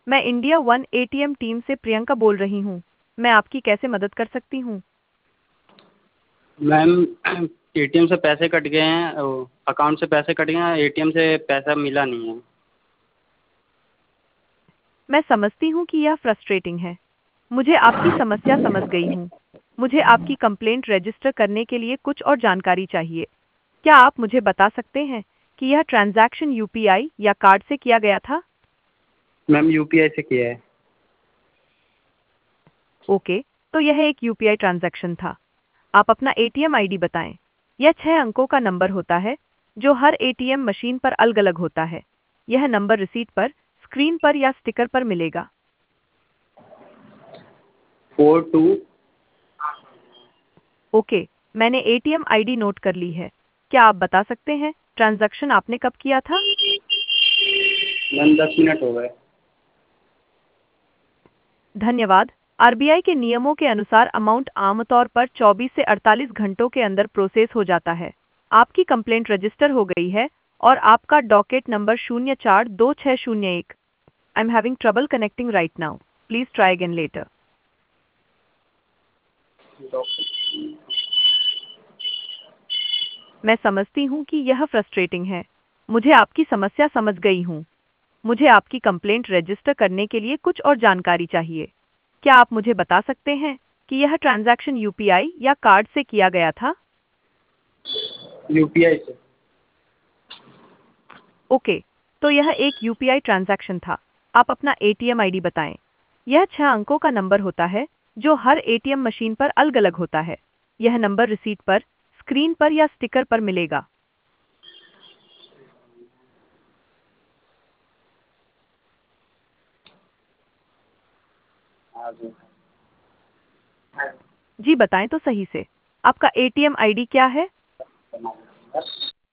मैं India one ATM team से प्रियंका बोल रही हूँ। मैं आपकी कैसे मदद कर सकती हूँ? मैम एटीएम से पैसे कट गए हैं, अकाउंट से पैसे कट गए हैं, एटीएम से पैसा मिला नहीं है। मैं समझती हूँ कि यह फ्रस्ट्रेटिंग है। मुझे आपकी समस्या समझ गई हूँ। मुझे आपकी कंप्लेंट रजिस्टर करने के लिए कुछ और जानकारी चाहिए। क्या आप मुझे बता सकते हैं कि यह ट्रांजैक्शन यूपीआई या कार्ड से किया गया था? मैम यूपीआई से किया है। ओके, तो यह एक यूपीआई ट्रांजैक्शन था। आप अपना एटीएम आईडी बताएं। यह 6 अंकों का नंबर होता है जो हर एटीएम मशीन पर अलग-अलग होता है। यह नंबर रिसीट पर, स्क्रीन पर या स्टिकर पर मिलेगा। 42। ओके, मैंने एटीएम आईडी नोट कर ली है। क्या आप बता सकते हैं ट्रांजैक्शन आपने कब किया था? मैम 10 मिनट हो गए। धन्यवाद। आरबीआई के नियमों के अनुसार अमाउंट आमतौर पर 24 से 48 घंटों के अंदर प्रोसेस हो जाता है। आपकी कंप्लेंट रजिस्टर हो गई है और आपका docket number 042601। I am having trouble connecting right now. Please try again later. मैं समझती हूँ कि यह फ्रस्ट्रेटिंग है। मुझे आपकी समस्या समझ गई हूँ। मुझे आपकी कंप्लेंट रजिस्टर करने के लिए कुछ और जानकारी चाहिए। क्या आप मुझे बता सकते हैं कि यह ट्रांजैक्शन यूपीआई या कार्ड से किया गया था? यूपीआई से। ओके, तो यह एक यूपीआई ट्रांजैक्शन था। आप अपना एटीएम आईडी बताएं। यह 6 अंकों का नंबर होता है जो हर एटीएम मशीन पर अलग-अलग होता है। यह नंबर रिसीट पर, स्क्रीन पर या स्टिकर पर मिलेगा। हाँ जी। जी बताएं तो सही से। आपका एटीएम आईडी क्या है?